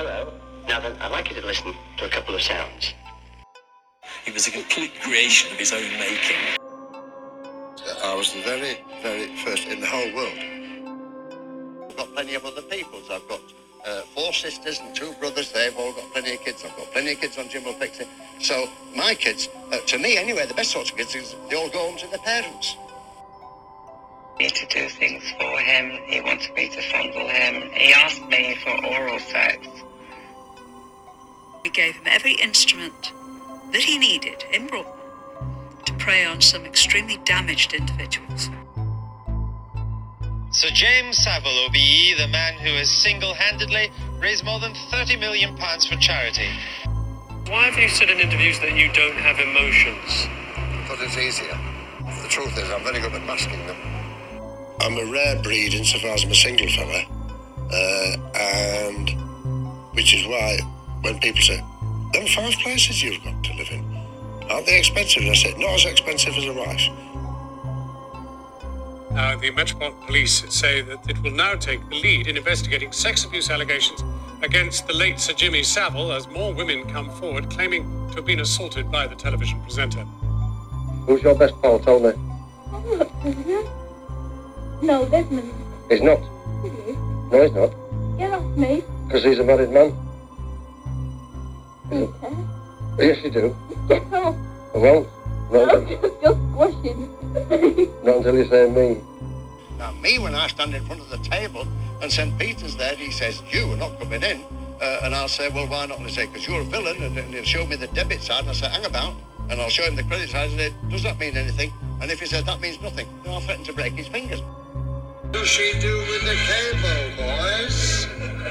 Hello. Now then, I'd like you to listen to a couple of sounds. He was a complete creation of his own making. I was the very, very first in the whole world. I've got plenty of other peoples. I've got 4 sisters and 2 brothers. They've all got plenty of kids. I've got plenty of kids on Jimbo Pixie. So my kids, to me anyway, the best sorts of kids is they all go home to their parents. To do things for him. He wanted me to fondle him. He asked me for oral sex. We gave him every instrument that he needed in Brooklyn to prey on some extremely damaged individuals. Sir James Savile, OBE, the man who has single-handedly raised more than £30 million for charity. Why have you said in interviews that you don't have emotions? Because it's easier. The truth is, I'm very good at masking them. I'm a rare breed insofar as I'm a single fella, and which is why when people say, "Them 5 places you've got to live in, aren't they expensive?" And I say, "Not as expensive as a wife." The Metropolitan Police say that it will now take the lead in investigating sex abuse allegations against the late Sir Jimmy Savile as more women come forward claiming to have been assaulted by the television presenter. Who's your best pal, Tony? I'm not Tony. No, Desmond. He's not. He is. No, he's not. Get off me. Because he's a married man. Okay. Yes, you do. Get off. I won't. I'm just squashing. Not until you say me. Now, me, when I stand in front of the table and St. Peter's there, he says, "You are not coming in." And I'll say, "Well, why not?" And he say, "Because you're a villain." And he'll show me the debit side. And I say, "Hang about." And I'll show him the credit side and say, "Does that mean anything?" And if he says, "That means nothing," then I'll threaten to break his fingers. What does she do with the cable, boys?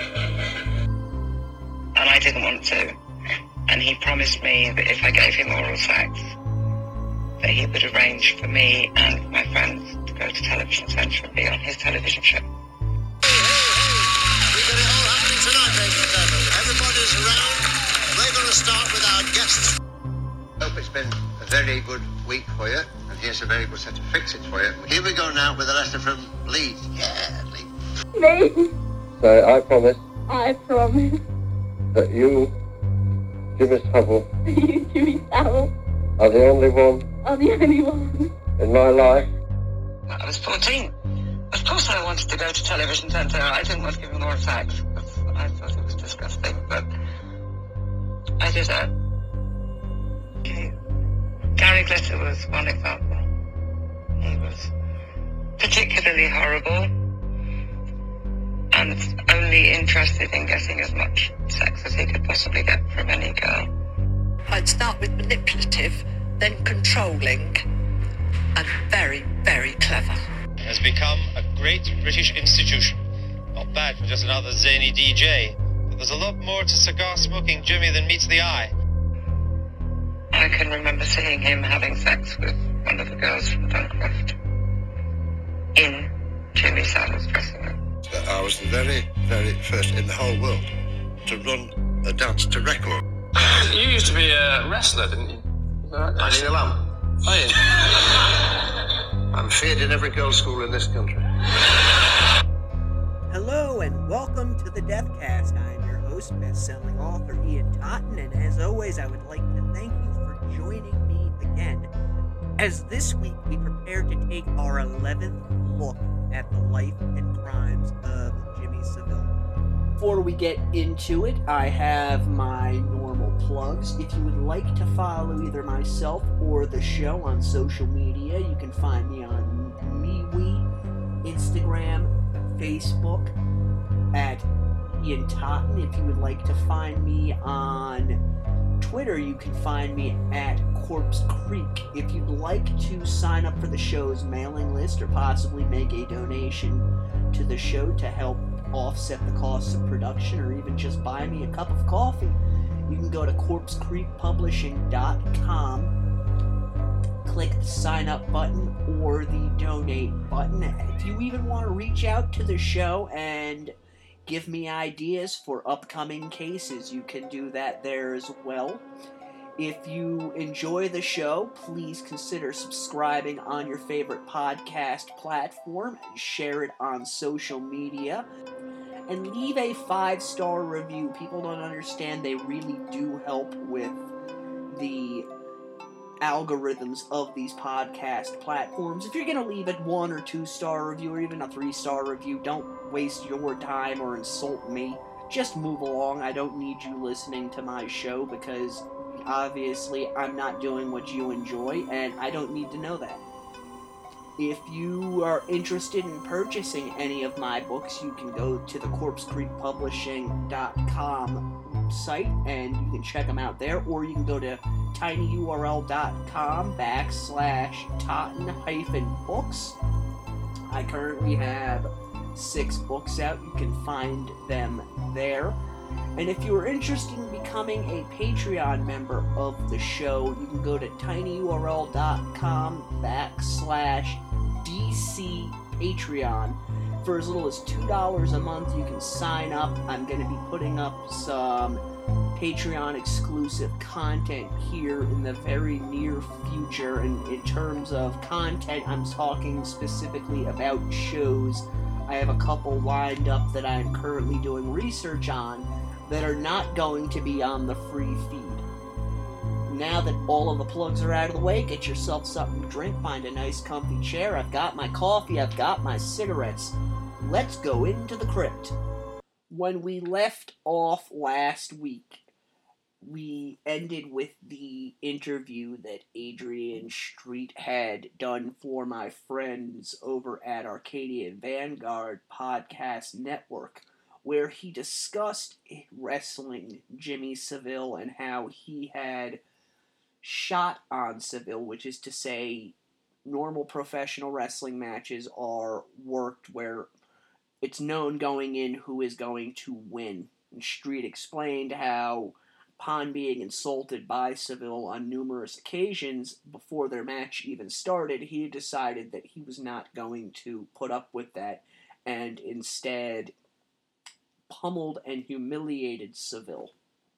And I didn't want to. And he promised me that if I gave him oral sex, that he would arrange for me and my friends to go to Television Centre and be on his television show. Hey, we've got it all happening tonight, ladies and gentlemen. Everybody's around. We're going to start with our guests. I hope it's been a very good week for you, and here's a very good set of fixings for you. Here we go now with a letter from Leeds. Yeah, Leeds. Me. So I promise I promise. that you, Jimmy Savile, You, Jimmy Savile, are the only one are the only one. in my life. I was 14. Of course I wanted to go to Television Centre. I didn't want to give him oral sex because I thought it was disgusting, but I did it. Gary Glitter was one example. He was particularly horrible and only interested in getting as much sex as he could possibly get from any girl. I'd start with manipulative, then controlling, and very, very clever. Has become a great British institution. Not bad for just another zany DJ, but there's a lot more to cigar-smoking Jimmy than meets the eye. I can remember seeing him having sex with one of the girls from Duncroft in Jimmy Savile's dressing room. I was the very, very first in the whole world to run a dance to record. You used to be a wrestler, didn't you? I still am. Oh, yeah. I'm feared in every girls' school in this country. Hello and welcome to the Deathcast. I am your host, best-selling author Ian Totten, and as always, I would like to thank you for joining me again. As this week we prepare to take our 11th look at the life and crimes of Jimmy Savile. Before we get into it, I have my normal plugs. If you would like to follow either myself or the show on social media, you can find me on MeWe, Instagram, Facebook, at Ian Totten. If you would like to find me on Twitter, you can find me at Corpse Creek. If you'd like to sign up for the show's mailing list or possibly make a donation to the show to help offset the costs of production or even just buy me a cup of coffee, you can go to corpsecreekpublishing.com, click the sign up button or the donate button. If you even want to reach out to the show and give me ideas for upcoming cases, you can do that there as well. If you enjoy the show, please consider subscribing on your favorite podcast platform and share it on social media. and leave a 5-star review. People don't understand, they really do help with the algorithms of these podcast platforms. If you're going to leave a 1 or 2-star review or even a 3-star review, don't waste your time or insult me. Just move along. I don't need you listening to my show because obviously I'm not doing what you enjoy, and I don't need to know that. If you are interested in purchasing any of my books, you can go to the CorpseCreekPublishing.com site and you can check them out there, or you can go to tinyurl.com/Totten-books. I currently have 6 books out. You can find them there. And if you are interested in becoming a Patreon member of the show, you can go to tinyurl.com/DC Patreon. For as little as $2 a month, you can sign up. I'm going to be putting up some Patreon exclusive content here in the very near future. And in terms of content, I'm talking specifically about shows. I have a couple lined up that I'm currently doing research on that are not going to be on the free feed. Now that all of the plugs are out of the way, get yourself something to drink, find a nice comfy chair. I've got my coffee, I've got my cigarettes. Let's go into the crypt. When we left off last week, we ended with the interview that Adrian Street had done for my friends over at Arcadian Vanguard Podcast Network, where he discussed wrestling Jimmy Savile and how he had shot on Savile, which is to say normal professional wrestling matches are worked where it's known going in who is going to win. And Street explained how, upon being insulted by Savile on numerous occasions before their match even started, he decided that he was not going to put up with that and instead pummeled and humiliated Savile.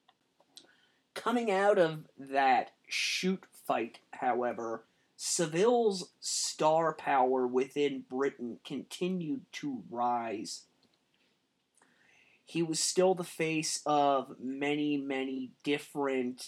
Coming out of that shoot fight, however, Savile's star power within Britain continued to rise. He was still the face of many, many different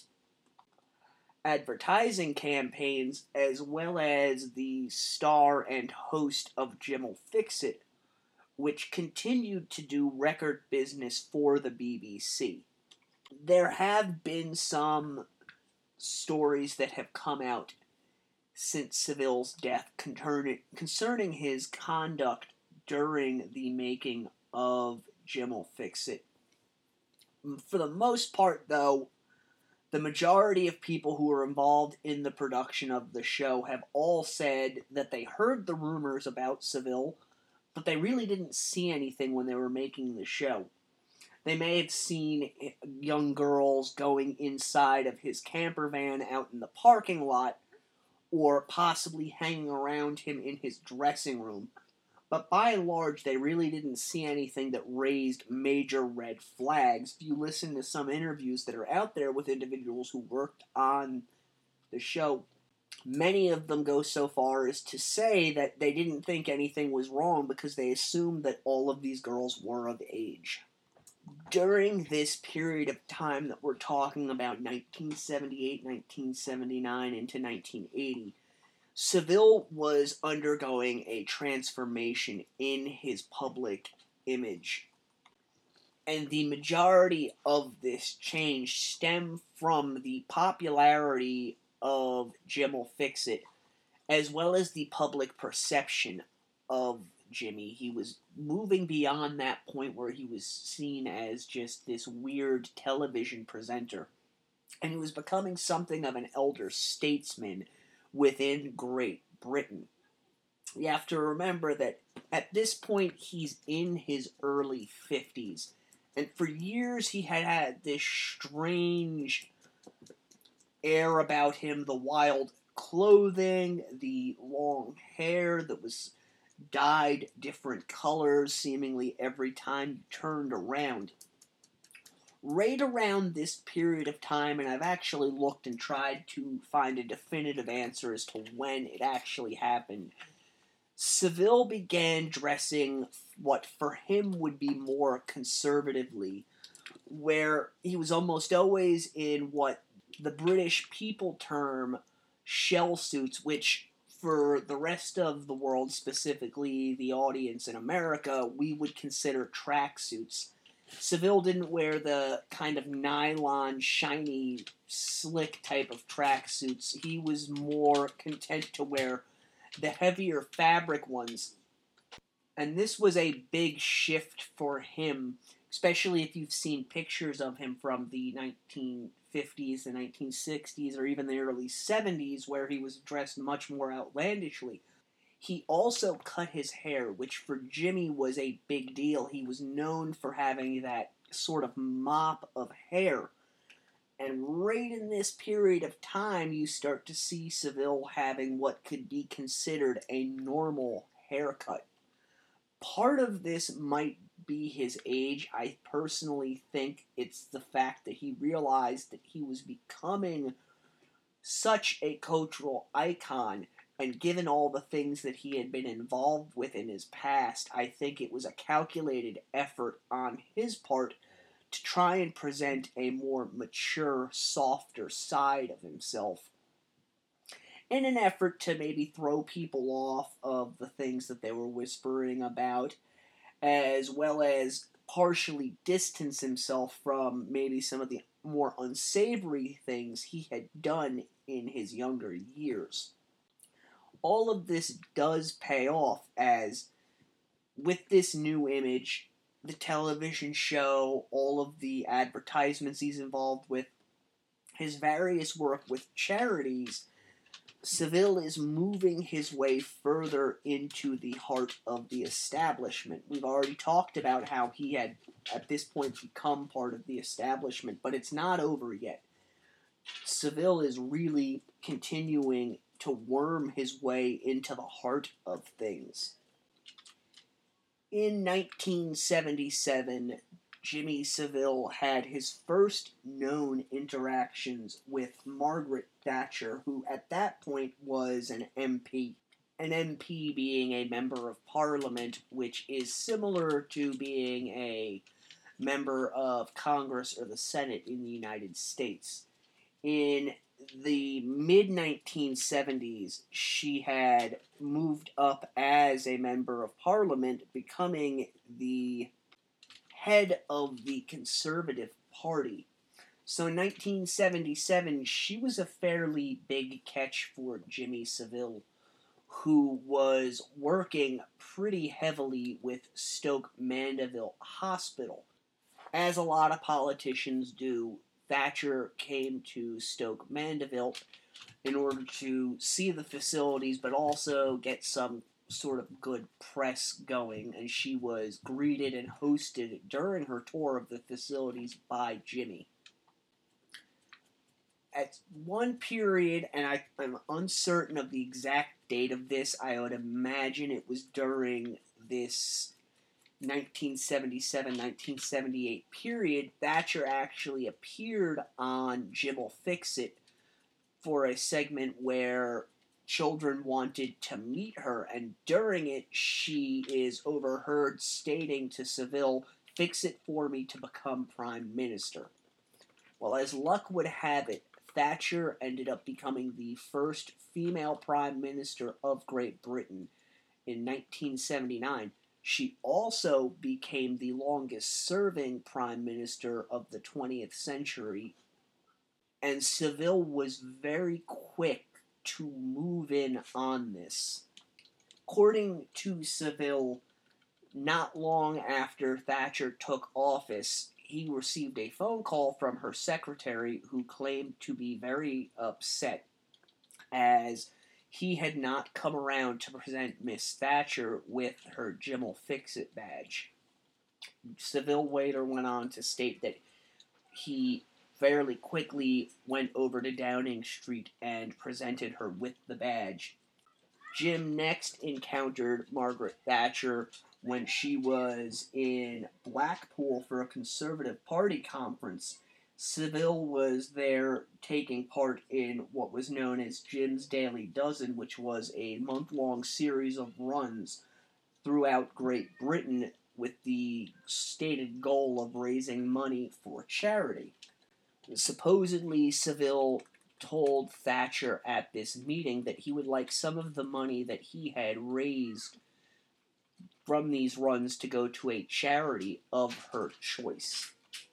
advertising campaigns, as well as the star and host of Jim'll Fix It, which continued to do record business for the BBC. There have been some stories that have come out since Savile's death concerning his conduct during the making of Jim'll Fix It. For the most part, though, the majority of people who were involved in the production of the show have all said that they heard the rumors about Savile, but they really didn't see anything when they were making the show. They may have seen young girls going inside of his camper van out in the parking lot, or possibly hanging around him in his dressing room. But by and large, they really didn't see anything that raised major red flags. If you listen to some interviews that are out there with individuals who worked on the show, many of them go so far as to say that they didn't think anything was wrong because they assumed that all of these girls were of age. During this period of time that we're talking about, 1978, 1979, into 1980, Savile was undergoing a transformation in his public image. And the majority of this change stemmed from the popularity of Jim'll Fix It, as well as the public perception of Jimmy. He was moving beyond that point where he was seen as just this weird television presenter, and he was becoming something of an elder statesman within Great Britain. You have to remember that at this point he's in his early 50s, and for years he had had this strange air about him, the wild clothing, the long hair that was dyed different colors seemingly every time you turned around. Right around this period of time, and I've actually looked and tried to find a definitive answer as to when it actually happened, Seville began dressing what for him would be more conservatively, where he was almost always in what the British people term shell suits, which for the rest of the world, specifically the audience in America, we would consider tracksuits. Seville didn't wear the kind of nylon, shiny, slick type of tracksuits. He was more content to wear the heavier fabric ones. And this was a big shift for him, especially if you've seen pictures of him from the 1950s, the 1960s, or even the early 70s, where he was dressed much more outlandishly. He also cut his hair, which for Jimmy was a big deal. He was known for having that sort of mop of hair. And right in this period of time, you start to see Seville having what could be considered a normal haircut. Part of this might be his age. I personally think it's the fact that he realized that he was becoming such a cultural icon, and given all the things that he had been involved with in his past, I think it was a calculated effort on his part to try and present a more mature, softer side of himself, in an effort to maybe throw people off of the things that they were whispering about, as well as partially distance himself from maybe some of the more unsavory things he had done in his younger years. All of this does pay off, as with this new image, the television show, all of the advertisements he's involved with, his various work with charities, Seville is moving his way further into the heart of the establishment. We've already talked about how he had, at this point, become part of the establishment, but it's not over yet. Seville is really continuing to worm his way into the heart of things. In 1977, Jimmy Seville had his first known interactions with Margaret Thatcher, who at that point was an MP. An MP being a member of Parliament, which is similar to being a member of Congress or the Senate in the United States. In the mid-1970s, she had moved up as a member of Parliament, becoming the head of the Conservative Party. So in 1977, she was a fairly big catch for Jimmy Seville, who was working pretty heavily with Stoke Mandeville Hospital. As a lot of politicians do, Thatcher came to Stoke Mandeville in order to see the facilities, but also get some sort of good press going, and she was greeted and hosted during her tour of the facilities by Jimmy. At one period, and I'm uncertain of the exact date of this, I would imagine it was during this 1977-1978 period, Thatcher actually appeared on Jim'll Fix It for a segment where children wanted to meet her, and during it, she is overheard stating to Seville, "Fix it for me to become Prime Minister." Well, as luck would have it, Thatcher ended up becoming the first female Prime Minister of Great Britain in 1979. She also became the longest-serving Prime Minister of the 20th century, and Seville was very quick to move in on this. According to Seville, not long after Thatcher took office, he received a phone call from her secretary who claimed to be very upset as he had not come around to present Miss Thatcher with her Jim'll Fix It badge. Seville later went on to state that he fairly quickly went over to Downing Street and presented her with the badge. Jim next encountered Margaret Thatcher when she was in Blackpool for a Conservative Party conference. Seville was there taking part in what was known as Jim's Daily Dozen, which was a month-long series of runs throughout Great Britain with the stated goal of raising money for charity. Supposedly, Seville told Thatcher at this meeting that he would like some of the money that he had raised from these runs to go to a charity of her choice.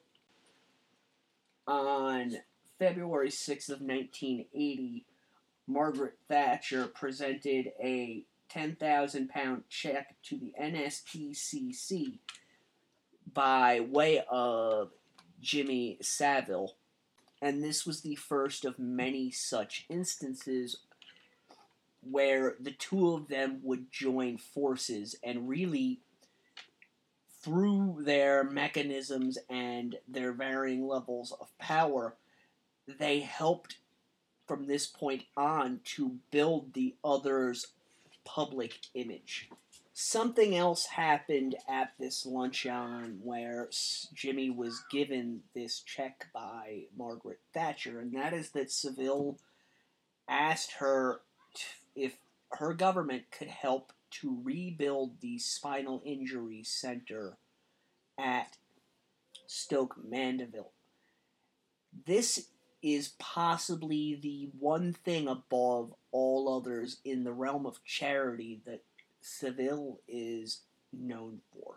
On February 6th of 1980, Margaret Thatcher presented a £10,000 check to the NSPCC by way of Jimmy Savile, and this was the first of many such instances where the two of them would join forces and really, through their mechanisms and their varying levels of power, they helped from this point on to build the other's public image. Something else happened at this luncheon where Jimmy was given this check by Margaret Thatcher, and that is that Seville asked her if her government could help to rebuild the spinal injury center at Stoke Mandeville. This is possibly the one thing above all others in the realm of charity that Seville is known for.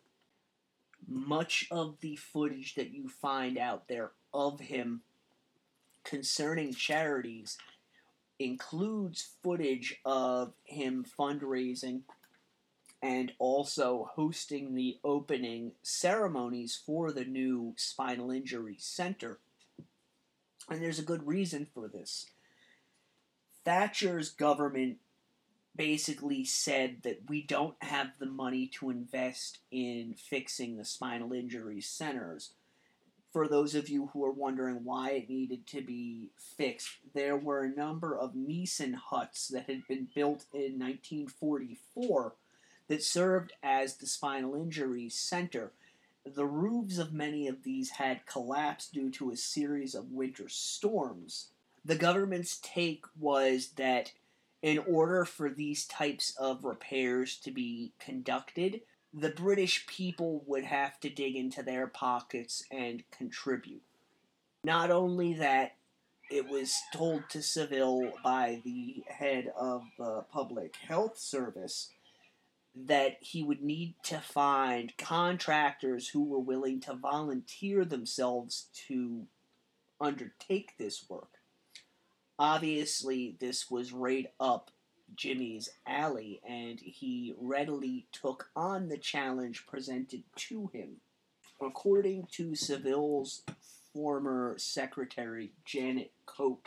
Much of the footage that you find out there of him concerning charities includes footage of him fundraising and also hosting the opening ceremonies for the new spinal injury center. And there's a good reason for this. Thatcher's government basically said that we don't have the money to invest in fixing the spinal injury centers. For those of you who are wondering why it needed to be fixed, there were a number of Nissen huts that had been built in 1944 that served as the spinal injury center. The roofs of many of these had collapsed due to a series of winter storms. The government's take was that in order for these types of repairs to be conducted, the British people would have to dig into their pockets and contribute. Not only that, it was told to Seville by the head of the Public Health Service that he would need to find contractors who were willing to volunteer themselves to undertake this work. Obviously, this was right up Jimmy's alley, and he readily took on the challenge presented to him. According to Seville's former secretary, Janet Cope,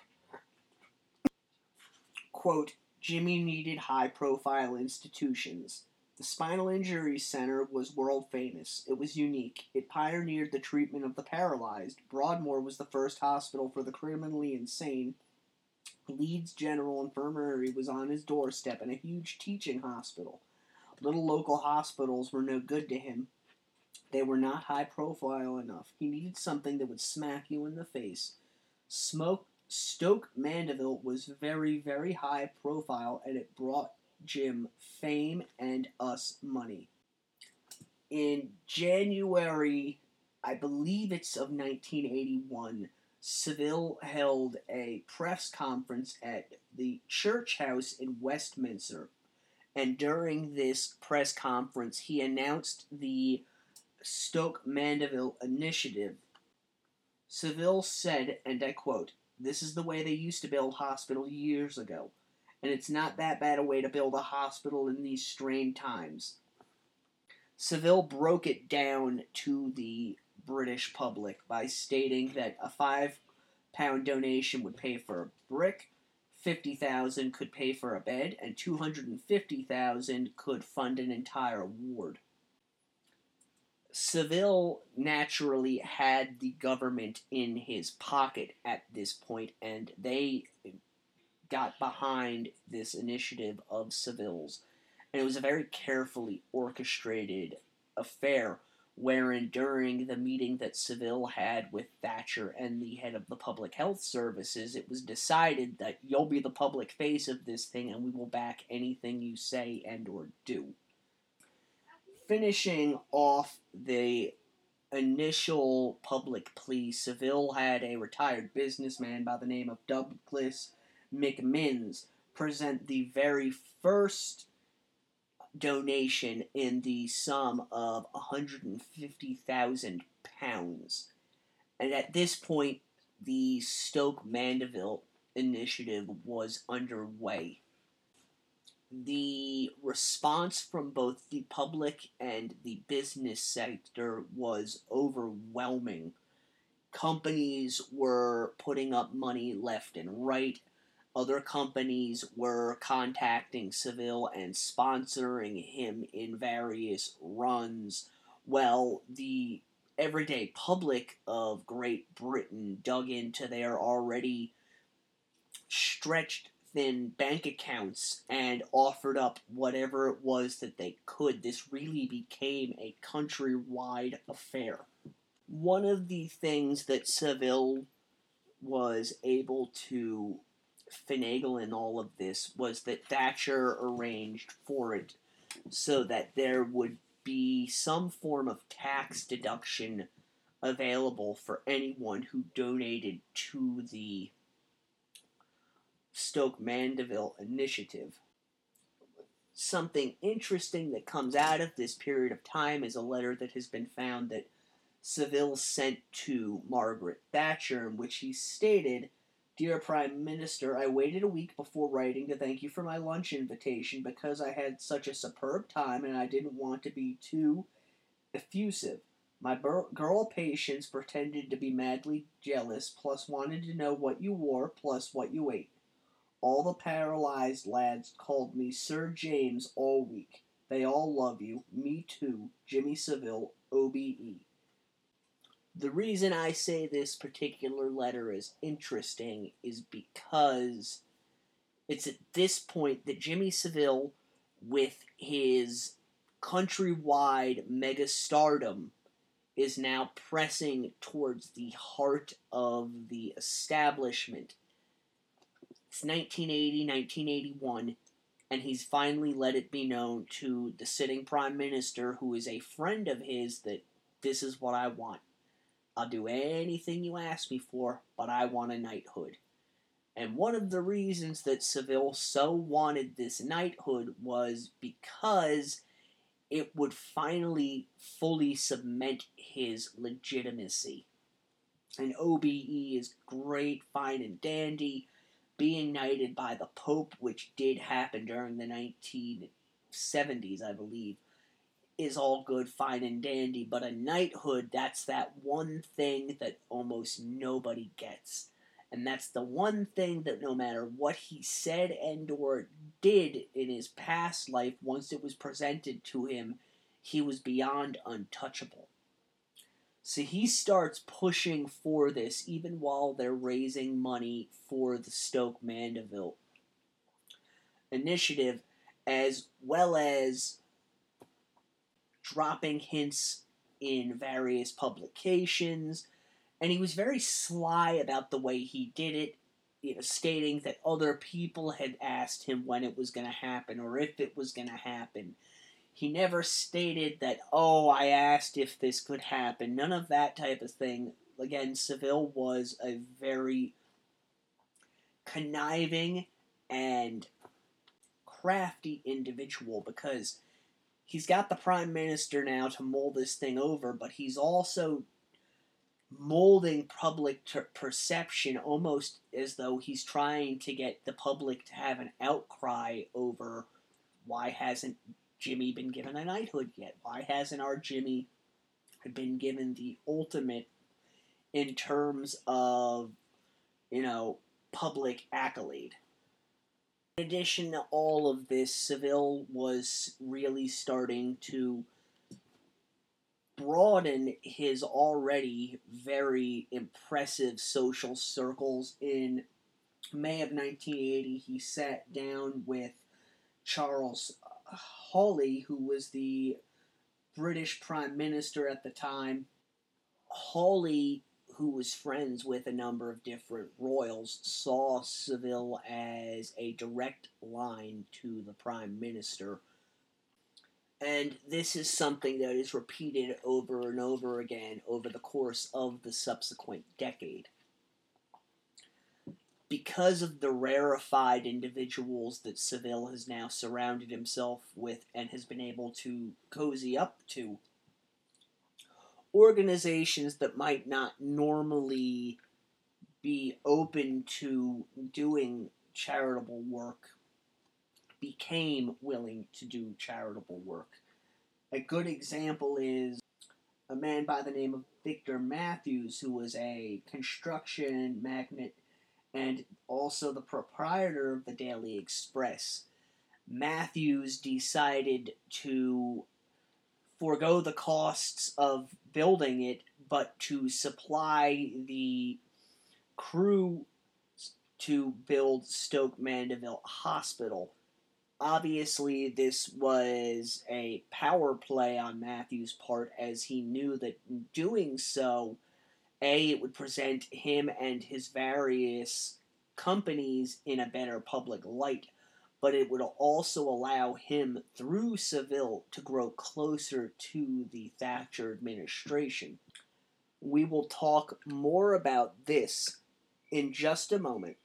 quote, Jimmy needed high-profile institutions. The Spinal Injury Center was world famous. It was unique. It pioneered the treatment of the paralyzed. Broadmoor was the first hospital for the criminally insane. Leeds General Infirmary was on his doorstep, and a huge teaching hospital. Little local hospitals were no good to him. They were not high profile enough. He needed something that would smack you in the face. Stoke Mandeville was very, very high profile, and it brought Jim fame and us money. In January, I believe it's of 1981, Seville held a press conference at the Church House in Westminster, and during this press conference, he announced the Stoke Mandeville Initiative. Seville said, and I quote, "This is the way they used to build hospitals years ago, and it's not that bad a way to build a hospital in these strained times." Seville broke it down to the British public by stating that a £5 donation would pay for a brick, 50,000 could pay for a bed, and 250,000 could fund an entire ward. Seville naturally had the government in his pocket at this point, and they got behind this initiative of Seville's. And it was a very carefully orchestrated affair wherein during the meeting that Seville had with Thatcher and the head of the Public Health Services, it was decided that you'll be the public face of this thing and we will back anything you say and or do. Finishing off the initial public plea, Seville had a retired businessman by the name of Douglas McMinns present the very first donation in the sum of £150,000. And at this point, the Stoke Mandeville initiative was underway. The response from both the public and the business sector was overwhelming. Companies were putting up money left and right. Other companies were contacting Seville and sponsoring him in various runs. Well, the everyday public of Great Britain dug into their already stretched thin bank accounts and offered up whatever it was that they could. This really became a countrywide affair. One of the things that Seville was able to finagle in all of this was that Thatcher arranged for it so that there would be some form of tax deduction available for anyone who donated to the Stoke Mandeville initiative. Something interesting that comes out of this period of time is a letter that has been found that Seville sent to Margaret Thatcher, in which he stated, "Dear Prime Minister, I waited a week before writing to thank you for my lunch invitation because I had such a superb time and I didn't want to be too effusive. My girl Patience pretended to be madly jealous, plus wanted to know what you wore, plus what you ate. All the paralyzed lads called me Sir James all week. They all love you. Me too. Jimmy Seville, OBE." The reason I say this particular letter is interesting is because it's at this point that Jimmy Seville, with his countrywide megastardom, is now pressing towards the heart of the establishment. It's 1980, 1981, and he's finally let it be known to the sitting Prime Minister, who is a friend of his, that this is what I want. I'll do anything you ask me for, but I want a knighthood. And one of the reasons that Seville so wanted this knighthood was because it would finally fully cement his legitimacy. And OBE is great, fine, and dandy. Being knighted by the Pope, which did happen during the 1970s, I believe, is all good, fine, and dandy, but a knighthood, that's that one thing that almost nobody gets. And that's the one thing that no matter what he said and or did in his past life, once it was presented to him, he was beyond untouchable. So he starts pushing for this, even while they're raising money for the Stoke Mandeville initiative, as well as dropping hints in various publications, and he was very sly about the way he did it, stating that other people had asked him when it was going to happen or if it was going to happen. He never stated that, "Oh, I asked if this could happen." None of that type of thing. Again, Seville was a very conniving and crafty individual because he's got the Prime Minister now to mull this thing over, but he's also molding public perception almost as though he's trying to get the public to have an outcry over why hasn't Jimmy been given a knighthood yet? Why hasn't our Jimmy been given the ultimate in terms of, public accolade? In addition to all of this, Seville was really starting to broaden his already very impressive social circles. In May of 1980, he sat down with Charles Hawley, who was the British Prime Minister at the time. Hawley, who was friends with a number of different royals, saw Savile as a direct line to the Prime Minister. And this is something that is repeated over and over again over the course of the subsequent decade. Because of the rarefied individuals that Savile has now surrounded himself with and has been able to cozy up to, organizations that might not normally be open to doing charitable work became willing to do charitable work. A good example is a man by the name of Victor Matthews, who was a construction magnate and also the proprietor of the Daily Express. Matthews decided to forego the costs of building it, but to supply the crew to build Stoke Mandeville Hospital. Obviously, this was a power play on Matthews' part, as he knew that in doing so, it would present him and his various companies in a better public light, but it would also allow him, through Savile, to grow closer to the Thatcher administration. We will talk more about this in just a moment.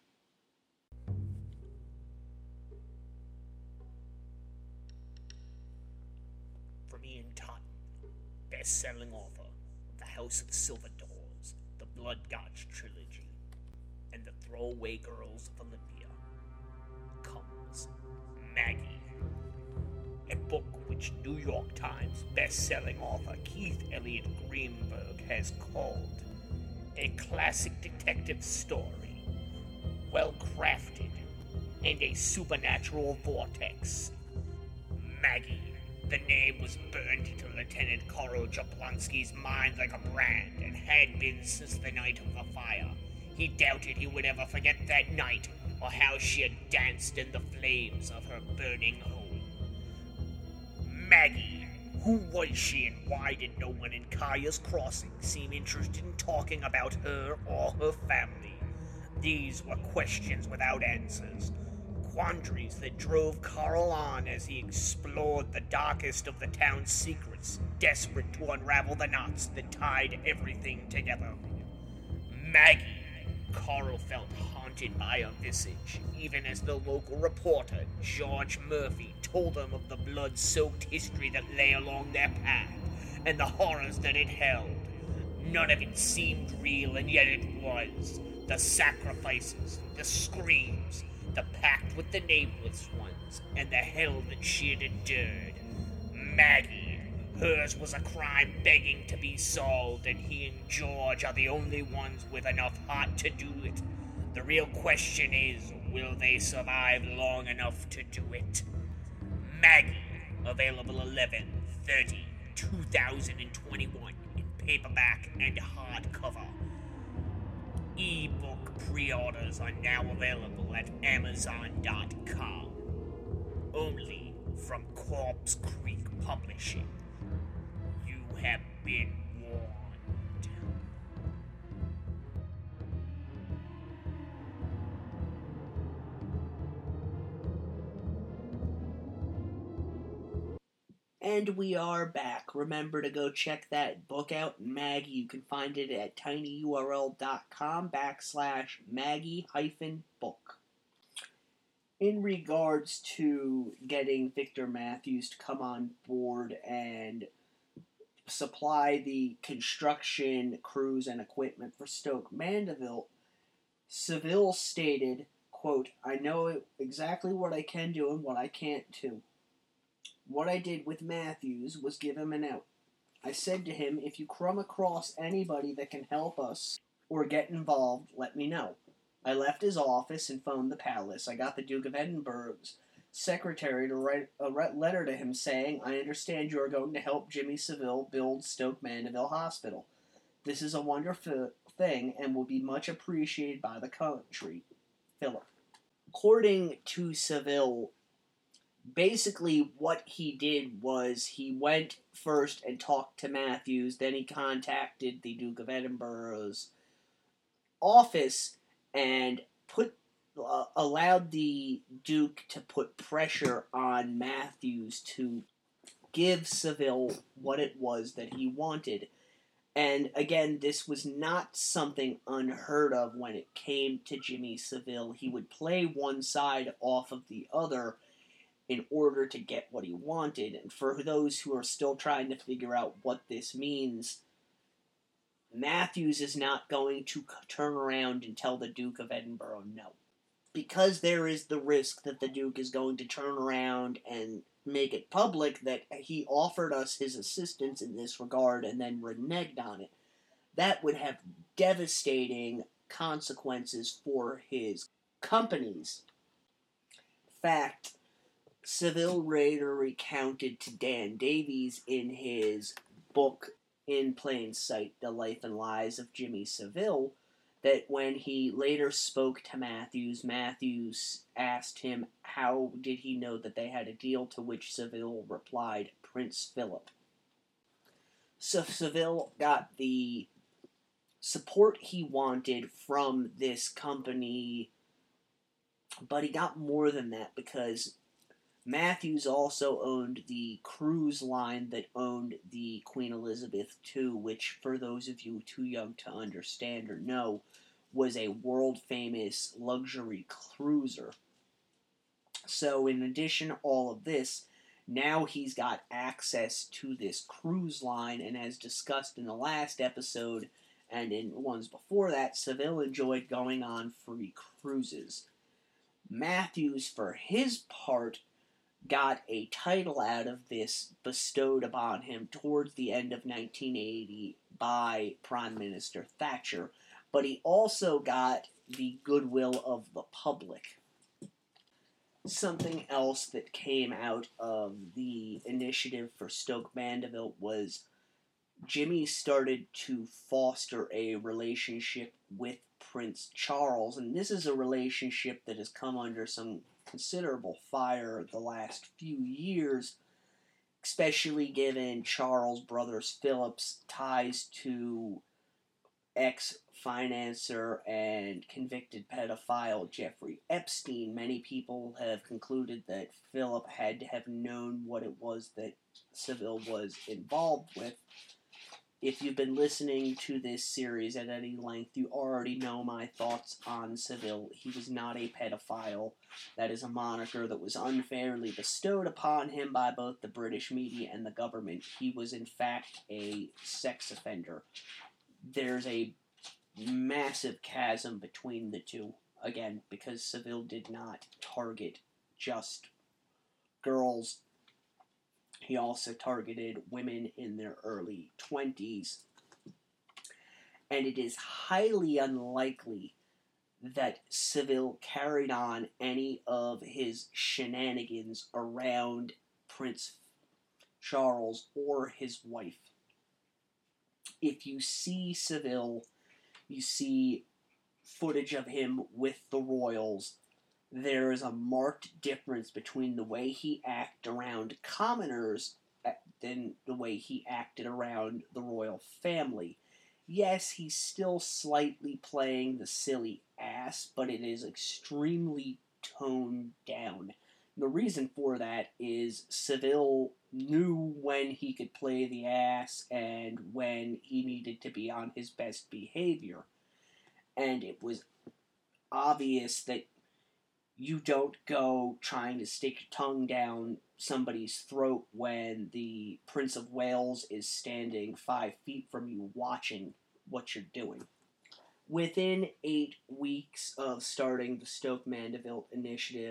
From Ian Totten, best-selling author of The House of Silver Doors, The Blood Gotch Trilogy, and The Throwaway Girls of Olympia, comes Maggie, a book which New York Times best-selling author Keith Elliott Greenberg has called a classic detective story, well-crafted, and a supernatural vortex. Maggie. The name was burned into Lieutenant Carl Jablonski's mind like a brand, and had been since the night of the fire. He doubted he would ever forget that night, or how she had danced in the flames of her burning home. Maggie. Who was she, and why did no one in Kaya's Crossing seem interested in talking about her or her family? These were questions without answers. Quandaries that drove Carl on as he explored the darkest of the town's secrets, desperate to unravel the knots that tied everything together. Maggie. Carl felt haunted by her visage, even as the local reporter, George Murphy, told him of the blood-soaked history that lay along their path, and the horrors that it held. None of it seemed real, and yet it was. The sacrifices, the screams, the pact with the nameless ones, and the hell that she had endured. Maggie. Hers was a crime begging to be solved, and he and George are the only ones with enough heart to do it. The real question is, will they survive long enough to do it? Maggie. Available 11/30/2021 in paperback and hardcover. E-book pre-orders are now available at Amazon.com. Only from Corpse Creek Publishing. You have been warned. And we are back. Remember to go check that book out, Maggie. You can find it at tinyurl.com/Maggie-book. In regards to getting Victor Matthews to come on board and supply the construction crews and equipment for Stoke Mandeville, Savile stated, quote, "I know exactly what I can do and what I can't do. What I did with Matthews was give him an out. I said to him, if you come across anybody that can help us or get involved, let me know. I left his office and phoned the palace. I got the Duke of Edinburgh's secretary to write a letter to him saying, I understand you are going to help Jimmy Savile build Stoke Mandeville Hospital. This is a wonderful thing and will be much appreciated by the country. Philip." According to Savile, basically what he did was he went first and talked to Matthews, then he contacted the Duke of Edinburgh's office and allowed the Duke to put pressure on Matthews to give Seville what it was that he wanted. And again, this was not something unheard of when it came to Jimmy Savile. He would play one side off of the other in order to get what he wanted. And for those who are still trying to figure out what this means, Matthews is not going to turn around and tell the Duke of Edinburgh no. Because there is the risk that the Duke is going to turn around and make it public that he offered us his assistance in this regard and then reneged on it, that would have devastating consequences for his companies. Fact, Seville later recounted to Dan Davies in his book In Plain Sight, The Life and Lies of Jimmy Savile, that when he later spoke to Matthews, Matthews asked him how did he know that they had a deal, to which Seville replied, Prince Philip. So Seville got the support he wanted from this company, but he got more than that because Matthews also owned the cruise line that owned the Queen Elizabeth II, which, for those of you too young to understand or know, was a world-famous luxury cruiser. So in addition to all of this, now he's got access to this cruise line, and as discussed in the last episode and in ones before that, Seville enjoyed going on free cruises. Matthews, for his part, got a title out of this bestowed upon him towards the end of 1980 by Prime Minister Thatcher, but he also got the goodwill of the public. Something else that came out of the initiative for Stoke Mandeville was Jimmy started to foster a relationship with Prince Charles, and this is a relationship that has come under some considerable fire the last few years, especially given Charles Brothers Phillips' ties to ex-financer and convicted pedophile Jeffrey Epstein. Many people have concluded that Philip had to have known what it was that Seville was involved with. If you've been listening to this series at any length, you already know my thoughts on Seville. He was not a pedophile. That is a moniker that was unfairly bestowed upon him by both the British media and the government. He was, in fact, a sex offender. There's a massive chasm between the two, again, because Seville did not target just girls. He also targeted women in their early 20s. And it is highly unlikely that Seville carried on any of his shenanigans around Prince Charles or his wife. If you see Seville, you see footage of him with the royals, there is a marked difference between the way he acted around commoners than the way he acted around the royal family. Yes, he's still slightly playing the silly ass, but it is extremely toned down. The reason for that is Seville knew when he could play the ass and when he needed to be on his best behavior. And it was obvious that you don't go trying to stick your tongue down somebody's throat when the Prince of Wales is standing 5 feet from you watching what you're doing. Within 8 weeks of starting the Stoke Mandeville initiative,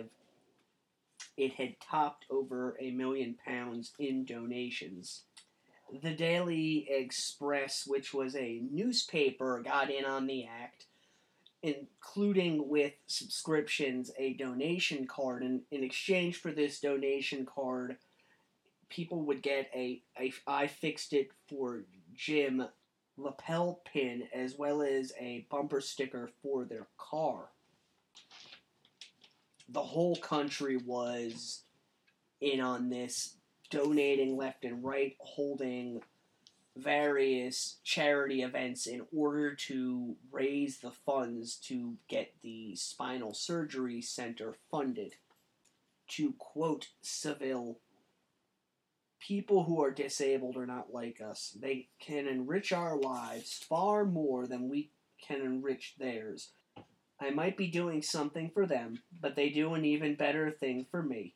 it had topped over £1 million in donations. The Daily Express, which was a newspaper, got in on the act, including with subscriptions a donation card, and in exchange for this donation card, people would get a I Fixed It for Jim lapel pin as well as a bumper sticker for their car. The whole country was in on this, donating left and right, holding various charity events in order to raise the funds to get the spinal surgery center funded. To quote Seville, "People who are disabled are not like us. They can enrich our lives far more than we can enrich theirs. I might be doing something for them, but they do an even better thing for me."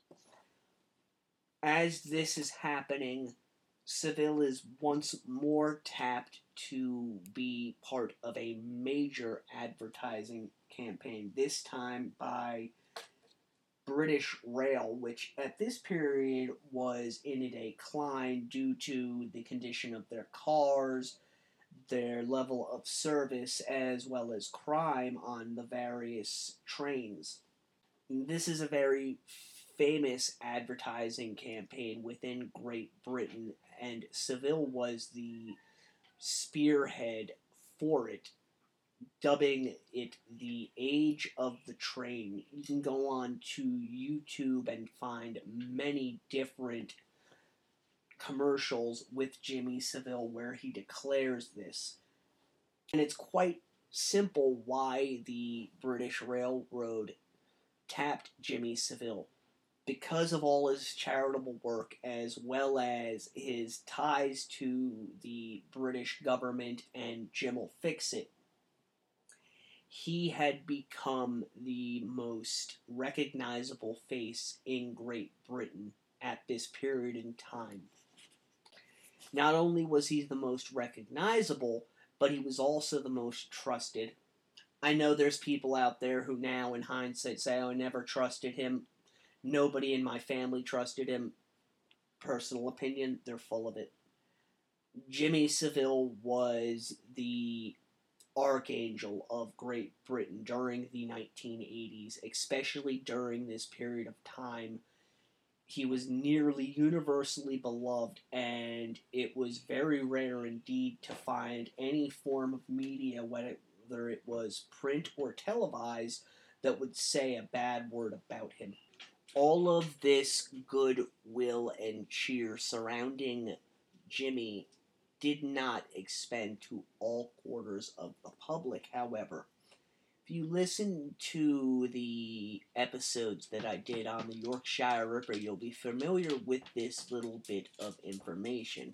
As this is happening, Seville is once more tapped to be part of a major advertising campaign, this time by British Rail, which at this period was in a decline due to the condition of their cars, their level of service, as well as crime on the various trains. This is a very famous advertising campaign within Great Britain, and Seville was the spearhead for it, dubbing it the Age of the Train. You can go on to YouTube and find many different commercials with Jimmy Seville where he declares this. And it's quite simple why the British Railroad tapped Jimmy Seville. Because of all his charitable work, as well as his ties to the British government and Jim'll Fix It, he had become the most recognizable face in Great Britain at this period in time. Not only was he the most recognizable, but he was also the most trusted. I know there's people out there who now, in hindsight, say, "Oh, I never trusted him. Nobody in my family trusted him." Personal opinion, they're full of it. Jimmy Seville was the archangel of Great Britain during the 1980s, especially during this period of time. He was nearly universally beloved, and it was very rare indeed to find any form of media, whether it was print or televised, that would say a bad word about him. All of this goodwill and cheer surrounding Jimmy did not expand to all quarters of the public, however. If you listen to the episodes that I did on the Yorkshire Ripper, you'll be familiar with this little bit of information.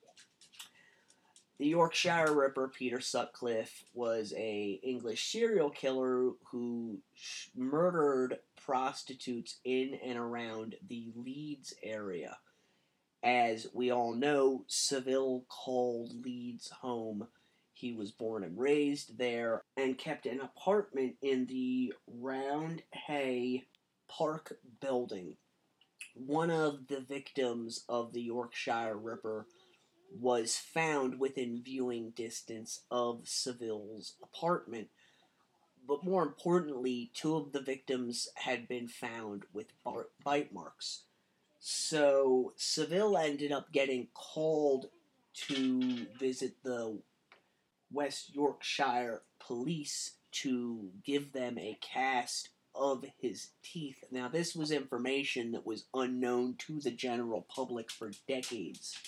The Yorkshire Ripper, Peter Sutcliffe, was an English serial killer who murdered prostitutes in and around the Leeds area. As we all know, Seville called Leeds home. He was born and raised there and kept an apartment in the Roundhay Park building. One of the victims of the Yorkshire Ripper was found within viewing distance of Seville's apartment. But more importantly, two of the victims had been found with bite marks. So Seville ended up getting called to visit the West Yorkshire police to give them a cast of his teeth. Now, this was information that was unknown to the general public for decades.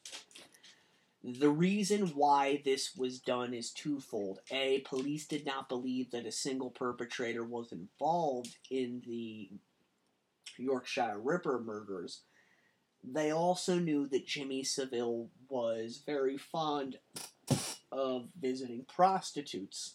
The reason why this was done is twofold. A, police did not believe that a single perpetrator was involved in the Yorkshire Ripper murders. They also knew that Jimmy Seville was very fond of visiting prostitutes.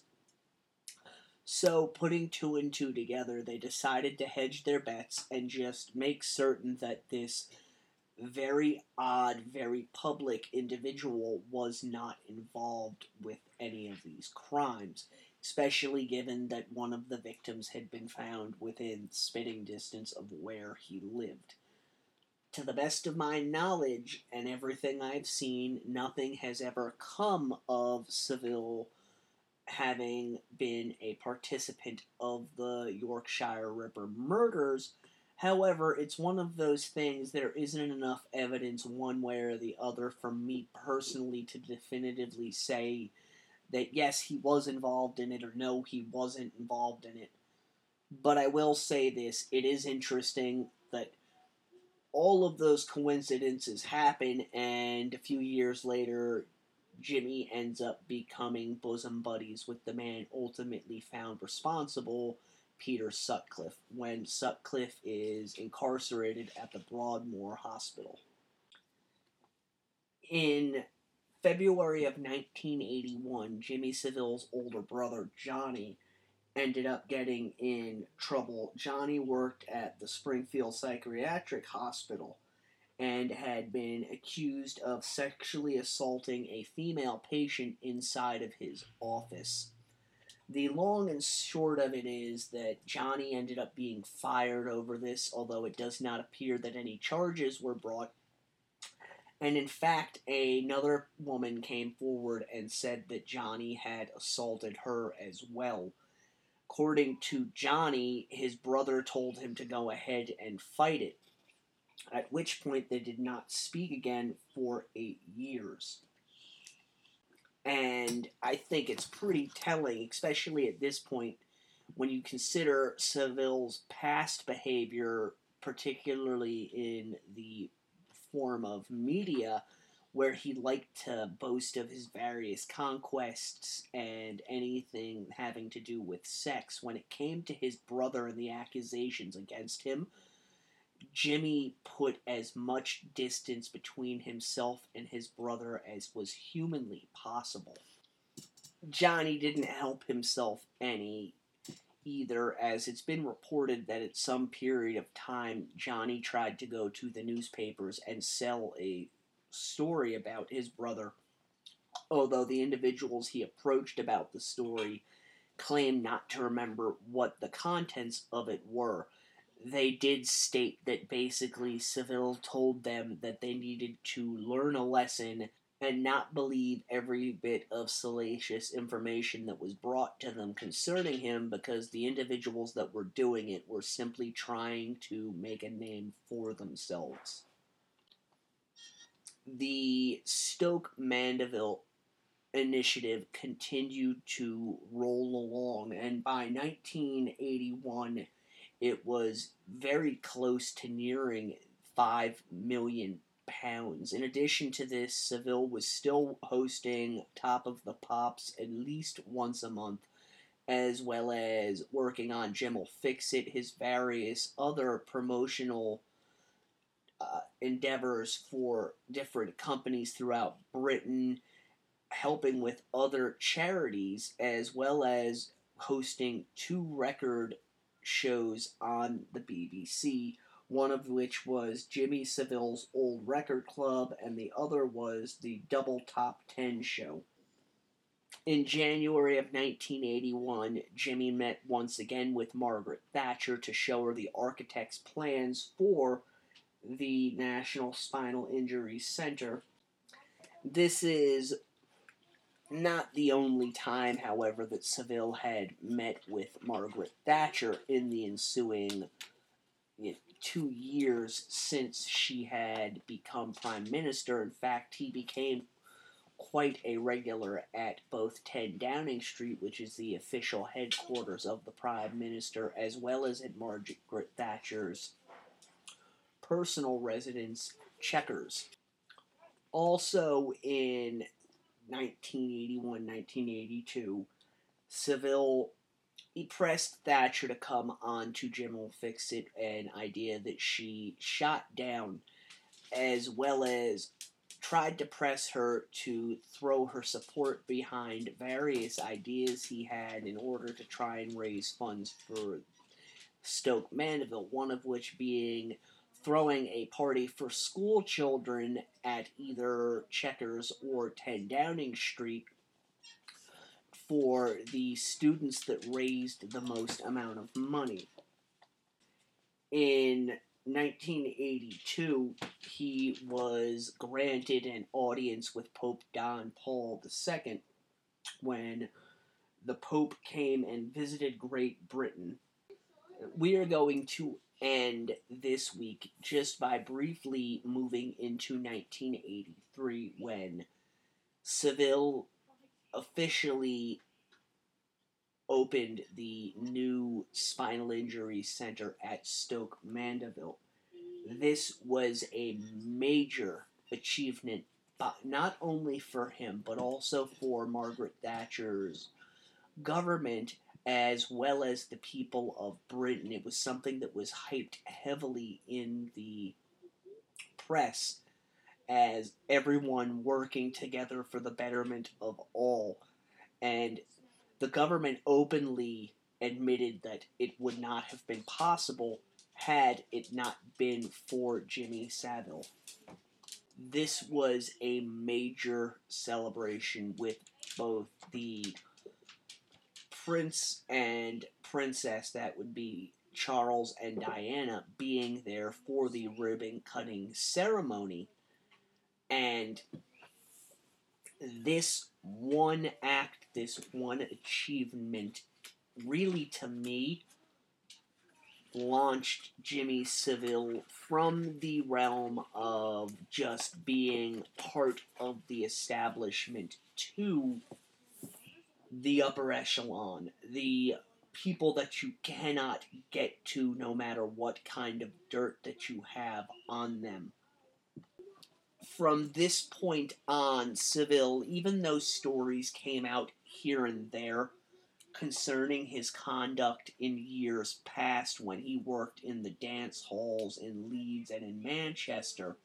So, putting two and two together, they decided to hedge their bets and just make certain that this very odd, very public individual was not involved with any of these crimes, especially given that one of the victims had been found within spitting distance of where he lived. To the best of my knowledge and everything I've seen, nothing has ever come of Seville having been a participant of the Yorkshire Ripper murders. However, it's one of those things, there isn't enough evidence one way or the other from me personally to definitively say that yes, he was involved in it, or no, he wasn't involved in it. But I will say this, it is interesting that all of those coincidences happen, and a few years later, Jimmy ends up becoming bosom buddies with the man ultimately found responsible, Peter Sutcliffe, when Sutcliffe is incarcerated at the Broadmoor Hospital. In February of 1981, Jimmy Saville's older brother, Johnny, ended up getting in trouble. Johnny worked at the Springfield Psychiatric Hospital and had been accused of sexually assaulting a female patient inside of his office. The long and short of it is that Johnny ended up being fired over this, although it does not appear that any charges were brought. And in fact, another woman came forward and said that Johnny had assaulted her as well. According to Johnny, his brother told him to go ahead and fight it, at which point they did not speak again for 8 years. And I think it's pretty telling, especially at this point, when you consider Saville's past behavior, particularly in the form of media, where he liked to boast of his various conquests and anything having to do with sex. When it came to his brother and the accusations against him, Jimmy put as much distance between himself and his brother as was humanly possible. Johnny didn't help himself any either, as it's been reported that at some period of time, Johnny tried to go to the newspapers and sell a story about his brother, although the individuals he approached about the story claimed not to remember what the contents of it were. They did state that basically Saville told them that they needed to learn a lesson and not believe every bit of salacious information that was brought to them concerning him, because the individuals that were doing it were simply trying to make a name for themselves. The Stoke Mandeville initiative continued to roll along, and by 1981, it was very close to nearing £5 million. In addition to this, Saville was still hosting Top of the Pops at least once a month, as well as working on Jim'll Fix It, his various other promotional endeavors for different companies throughout Britain, helping with other charities, as well as hosting 2 record shows on the BBC, one of which was Jimmy Saville's Old Record Club, and the other was the Double Top 10 show. In January of 1981, Jimmy met once again with Margaret Thatcher to show her the architect's plans for the National Spinal Injury Center. This is not the only time, however, that Saville had met with Margaret Thatcher in the ensuing 2 years since she had become Prime Minister. In fact, he became quite a regular at both 10 Downing Street, which is the official headquarters of the Prime Minister, as well as at Margaret Thatcher's personal residence, Chequers. Also in 1981-1982, Saville pressed Thatcher to come on to Jim'll Fix It, an idea that she shot down, as well as tried to press her to throw her support behind various ideas he had in order to try and raise funds for Stoke Mandeville, one of which being throwing a party for school children at either Chequers or 10 Downing Street for the students that raised the most amount of money. In 1982, he was granted an audience with Pope John Paul II when the Pope came and visited Great Britain. We are going to end this week just by briefly moving into 1983, when Saville officially opened the new spinal injury center at Stoke Mandeville. this was a major achievement, not only for him, but also for Margaret Thatcher's government, as well as the people of Britain. It was something that was hyped heavily in the press as everyone working together for the betterment of all. And the government openly admitted that it would not have been possible had it not been for Jimmy Savile. This was a major celebration with both the prince and princess, that would be Charles and Diana, being there for the ribbon cutting ceremony. And this one act, this one achievement, really, to me, launched Jimmy Savile from the realm of just being part of the establishment to the upper echelon, the people that you cannot get to no matter what kind of dirt that you have on them. From this point on, Savile, even though stories came out here and there concerning his conduct in years past when he worked in the dance halls in Leeds and in Manchester,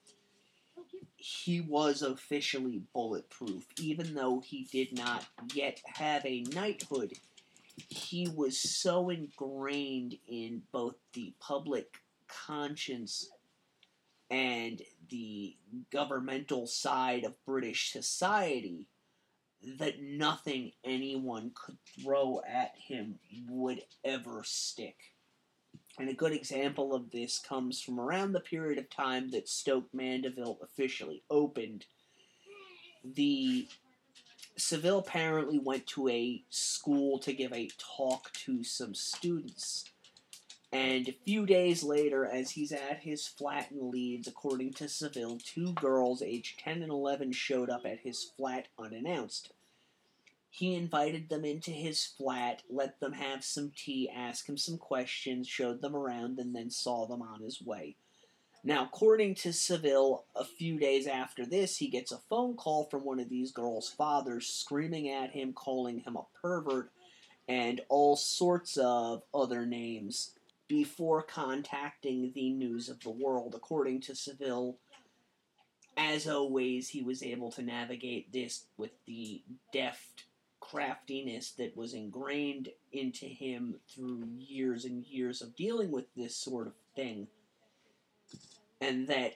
he was officially bulletproof. Even though he did not yet have a knighthood, he was so ingrained in both the public conscience and the governmental side of British society that nothing anyone could throw at him would ever stick. And a good example of this comes from around the period of time that Stoke Mandeville officially opened. The Savile apparently went to a school to give a talk to some students. And a few days later, as he's at his flat in Leeds, according to Savile, 2 girls aged 10 and 11 showed up at his flat unannounced. He invited them into his flat, let them have some tea, asked him some questions, showed them around, and then saw them on his way. Now, according to Savile, a few days after this, he gets a phone call from one of these girls' fathers screaming at him, calling him a pervert, and all sorts of other names before contacting the News of the World. According to Savile, as always, he was able to navigate this with the deft craftiness that was ingrained into him through years and years of dealing with this sort of thing. And that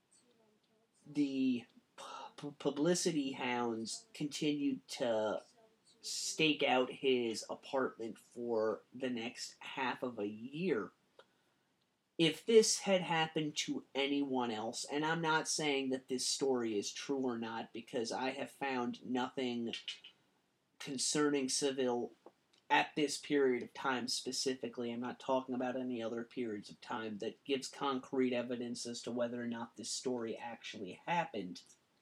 the publicity hounds continued to stake out his apartment for the next half of a year. If this had happened to anyone else, and I'm not saying that this story is true or not, because I have found nothing concerning Savile at this period of time specifically, I'm not talking about any other periods of time, that gives concrete evidence as to whether or not this story actually happened.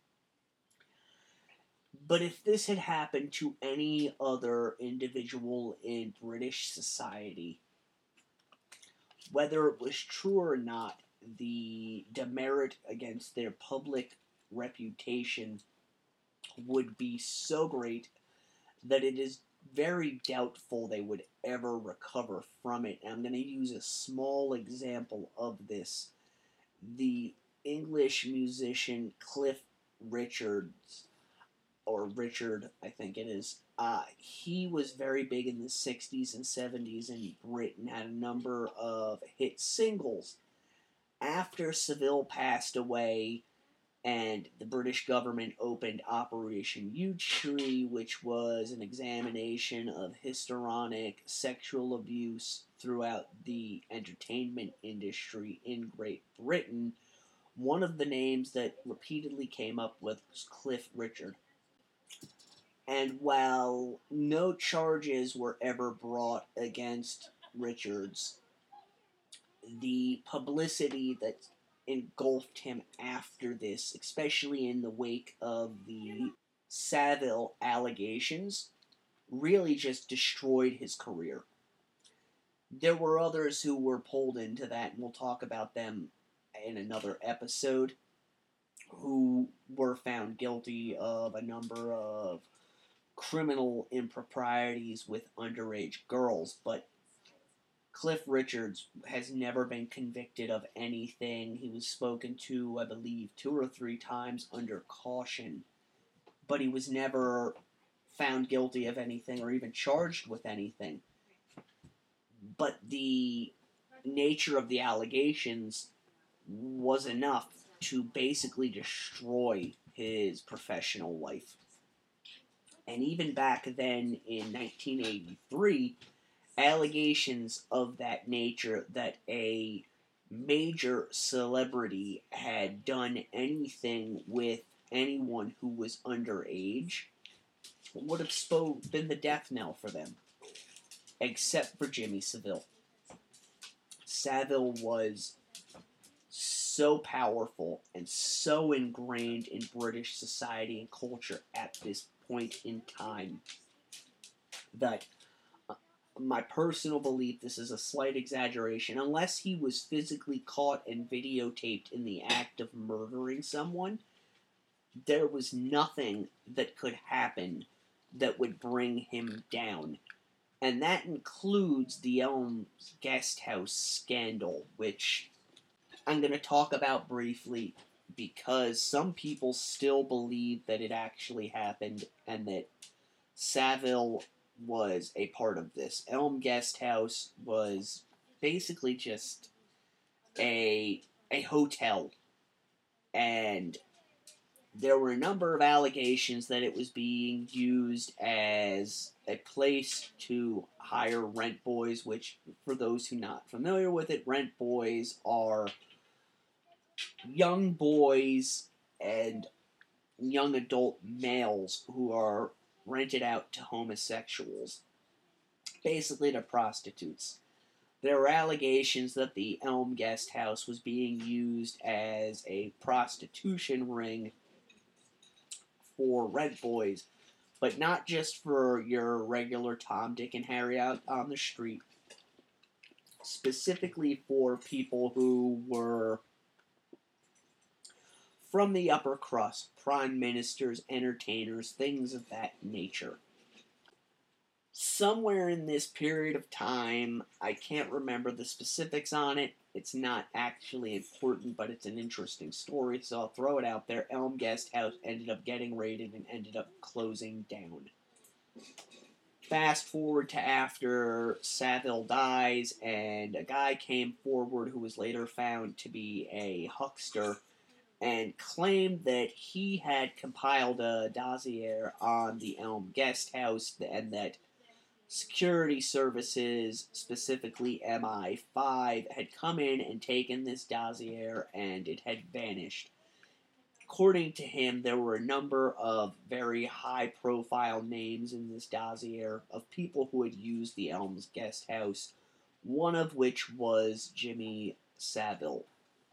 But if this had happened to any other individual in British society, whether it was true or not, the demerit against their public reputation would be so great that it is very doubtful they would ever recover from it. And I'm going to use a small example of this. The English musician Cliff Richards, or Richard, I think it is, he was very big in the 60s and 70s in Britain, had a number of hit singles. After Savile passed away, and the British government opened Operation Yewtree, which was an examination of histrionic sexual abuse throughout the entertainment industry in Great Britain, one of the names that repeatedly came up with was Cliff Richard. And while no charges were ever brought against Richards, the publicity that engulfed him after this, especially in the wake of the Savile allegations, really just destroyed his career. There were others who were pulled into that, and we'll talk about them in another episode, who were found guilty of a number of criminal improprieties with underage girls, but Cliff Richards has never been convicted of anything. He was spoken to, I believe, 2 or 3 times under caution, but he was never found guilty of anything or even charged with anything. But the nature of the allegations was enough to basically destroy his professional life. And even back then in 1983, allegations of that nature, that a major celebrity had done anything with anyone who was underage, would have been the death knell for them, except for Jimmy Savile. Savile was so powerful and so ingrained in British society and culture at this point in time that my personal belief, this is a slight exaggeration, unless he was physically caught and videotaped in the act of murdering someone, there was nothing that could happen that would bring him down. And that includes the Elms Guest House scandal, which I'm going to talk about briefly because some people still believe that it actually happened and that Savile was a part of this. Elm Guest House was basically just a hotel, and there were a number of allegations that it was being used as a place to hire rent boys, which, for those who are not familiar with it, rent boys are young boys and young adult males who are rented out to homosexuals, basically to prostitutes. There were allegations that the Elm Guest House was being used as a prostitution ring for rent boys, but not just for your regular Tom, Dick, and Harry out on the street. Specifically for people who were from the upper crust, prime ministers, entertainers, things of that nature. Somewhere in this period of time, I can't remember the specifics on it, it's not actually important, but it's an interesting story, so I'll throw it out there. Elm Guest House ended up getting raided and ended up closing down. Fast forward to after Savile dies, and a guy came forward who was later found to be a huckster, and claimed that he had compiled a dossier on the Elm Guest House, and that security services, specifically MI5, had come in and taken this dossier, and it had vanished. According to him, there were a number of very high-profile names in this dossier of people who had used the Elms Guest House, one of which was Jimmy Savile.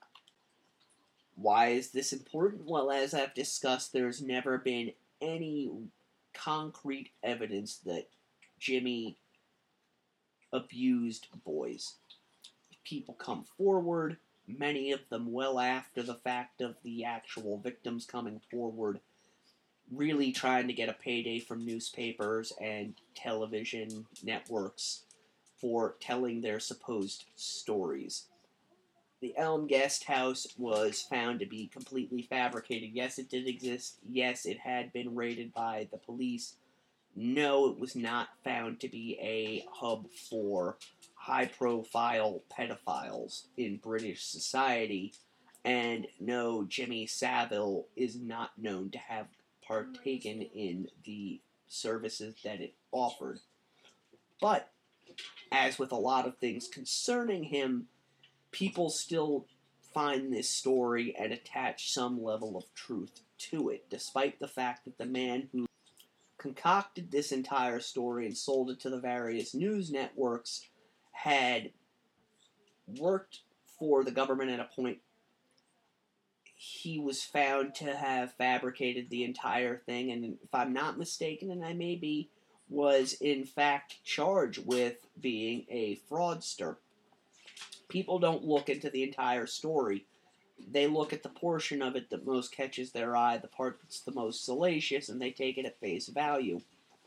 Why is this important? Well, as I've discussed, there's never been any concrete evidence that Jimmy abused boys. People come forward, many of them well after the fact of the actual victims coming forward, really trying to get a payday from newspapers and television networks for telling their supposed stories. The Elm Guest House was found to be completely fabricated. Yes, it did exist. Yes, it had been raided by the police. No, it was not found to be a hub for high-profile pedophiles in British society. And no, Jimmy Savile is not known to have partaken in the services that it offered. But, as with a lot of things concerning him, people still find this story and attach some level of truth to it, despite the fact that the man who concocted this entire story and sold it to the various news networks had worked for the government at a point. He was found to have fabricated the entire thing, and if I'm not mistaken, and I may be, was in fact charged with being a fraudster. People don't look into the entire story. they look at the portion of it that most catches their eye, the part that's the most salacious, and they take it at face value.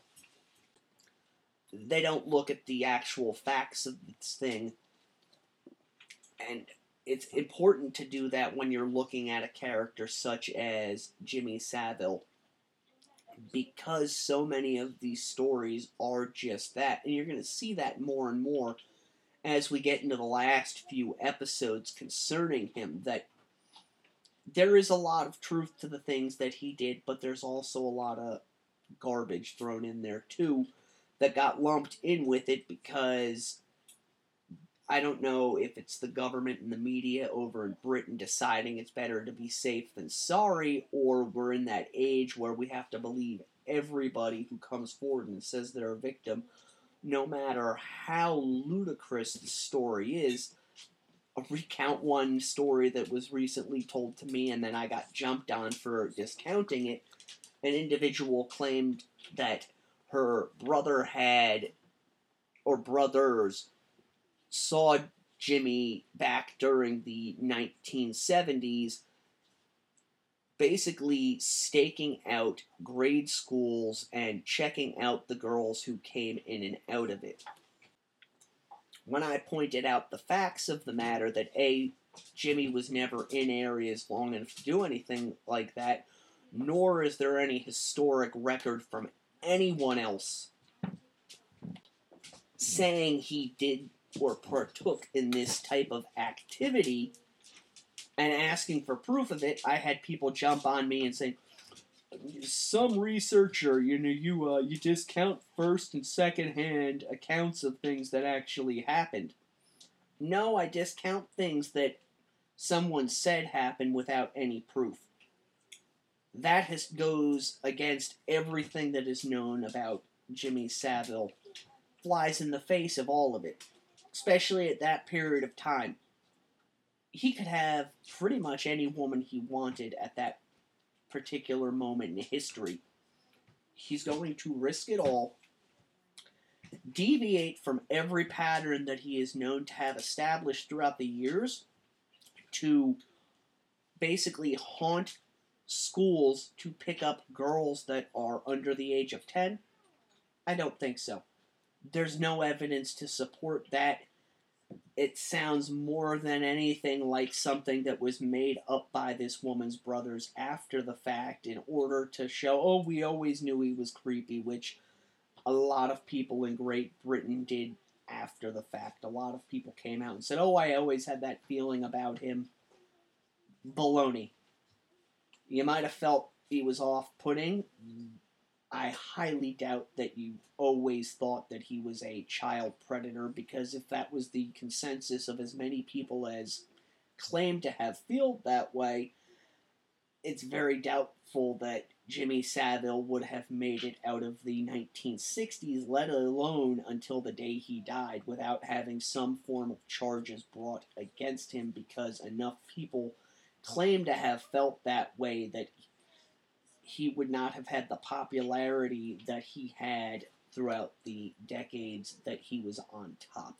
They don't look at the actual facts of this thing. And it's important to do that when you're looking at a character such as Jimmy Savile, because so many of these stories are just that. And you're going to see that more and more as we get into the last few episodes concerning him, that there is a lot of truth to the things that he did, but there's also a lot of garbage thrown in there too that got lumped in with it because I don't know if it's the government and the media over in Britain deciding it's better to be safe than sorry, or we're in that age where we have to believe everybody who comes forward and says they're a victim, no matter how ludicrous the story is. I'll recount one story that was recently told to me and then I got jumped on for discounting it. An individual claimed that her brother or brothers saw Jimmy back during the 1970s basically staking out grade schools and checking out the girls who came in and out of it. When I pointed out the facts of the matter, that A, Jimmy was never in areas long enough to do anything like that, nor is there any historic record from anyone else saying he did or partook in this type of activity, and asking for proof of it, I had people jump on me and say, some researcher, you discount first and second hand accounts of things that actually happened. No, I discount things that someone said happened without any proof. That goes against everything that is known about Jimmy Savile. Flies in the face of all of it, especially at that period of time. He could have pretty much any woman he wanted at that particular moment in history. He's going to risk it all, deviate from every pattern that he is known to have established throughout the years, to basically haunt schools to pick up girls that are under the age of 10? I don't think so. There's no evidence to support that. It sounds more than anything like something that was made up by this woman's brothers after the fact in order to show, oh, we always knew he was creepy, which a lot of people in Great Britain did after the fact. A lot of people came out and said, oh, I always had that feeling about him. Baloney. You might have felt he was off-putting. I highly doubt that you always thought that he was a child predator, because if that was the consensus of as many people as claim to have felt that way, it's very doubtful that Jimmy Savile would have made it out of the 1960s, let alone until the day he died, without having some form of charges brought against him, because enough people claim to have felt that way that he would not have had the popularity that he had throughout the decades that he was on top.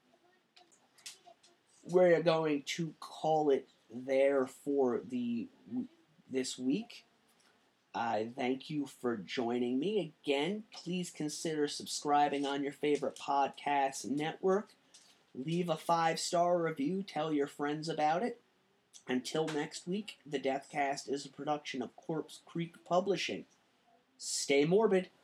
We're going to call it there for this week. I thank you for joining me. Again, please consider subscribing on your favorite podcast network. Leave a 5-star review. Tell your friends about it. Until next week, the Deathcast is a production of Corpse Creek Publishing. Stay morbid.